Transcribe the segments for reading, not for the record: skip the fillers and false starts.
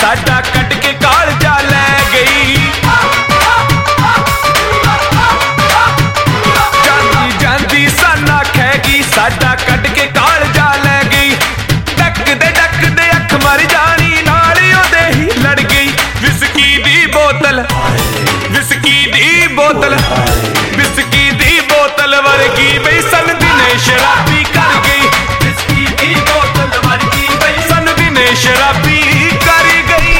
साडा कट के कालजा लै गई। जांदी जांदी साना खैगी साडा कट के कालजा लै गई। डकदे अख मर जानी नाल ओदे ही लड़ गई। विस्की दी बोतल विस्की दी बोतल विस्की दी बोतल वर्गी बई सन दिने शराबी कर गई। विस्की दी बोतल वर्गी बई सन दिने शराबी कर गई।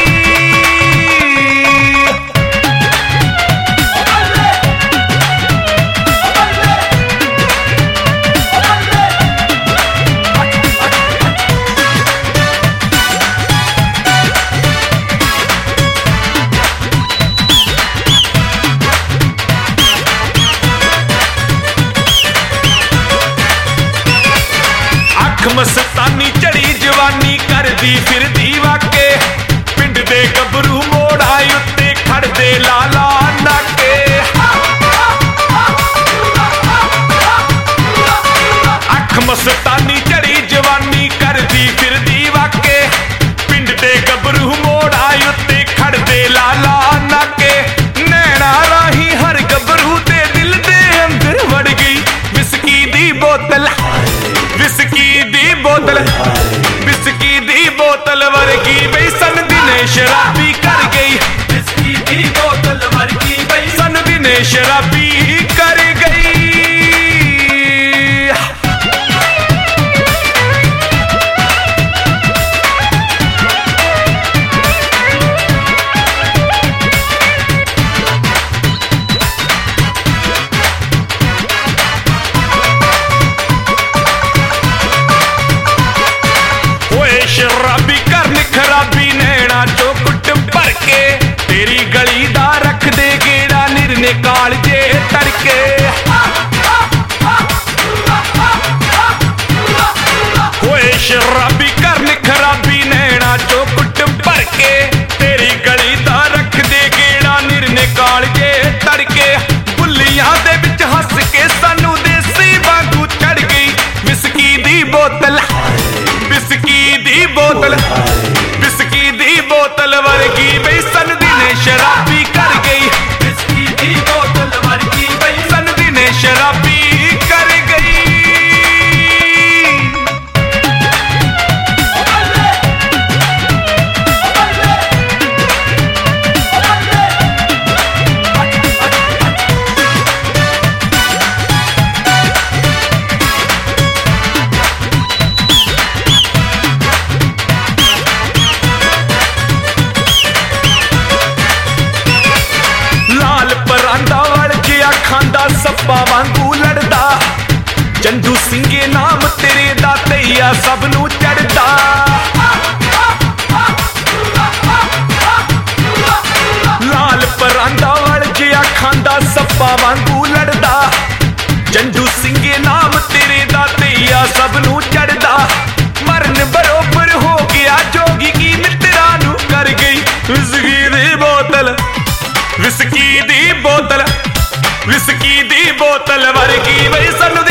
मस्तानी चढ़ी जवानी करदी फिरदी वाके। पिंड दे गबरू मोड़ आए उत्ते खड़दे लाला नाके। अख मस्तानी चढ़ी जवानी करदी फिरदी वाके। पिंड दे गबरू मोड़ आए उत्ते खड़दे लाला नाके। नैना राही हर गबरू दे दिल दे अंदर वड़ गई। विस्की दी बोतल विस्की दी बोतल विस्की दी बोतल वर्गी बई सन दिने शराबी कर गई। विस्की दी बोतल वर्गी बई सन दिने शराबी कर गई। शराबी कर खराबी नैना चो कुट भर के। तेरी गली दा रख दे गेड़ा निरने कालजे तड़के। होए शराबी कर खराबी नैना चो कुट भर के। तेरी गली दा रख दे गेड़ा निरने कालजे तड़के। बुल्लियां दे विच हस के सानू देसी वांगू चढ़ गई। विस्की दी बोतल विस्की दी बोतल विस्की दी बोतल वर्गी बई सन दिने शराबी कर गई। विस्की दी बोतल वर्गी बई सन दिने शराबी कर गई। खांदा सप्पा वांगू लड़दा। चंदू सिंगे नाम तेरे दा तैया सब नू चढ़दा। लाल परांदा वड़ जिया खांदा सप्पा वांगू लड़दा। चंदू सिंगे नाम तेरे दा तैया सब नू चढ़दा। मरन बरोबर हो गया जोगी की मित्रा नू कर गई। विस्की दी बोतल विस्की दी बोतल विस्की दी बोतल वर्गी बई सन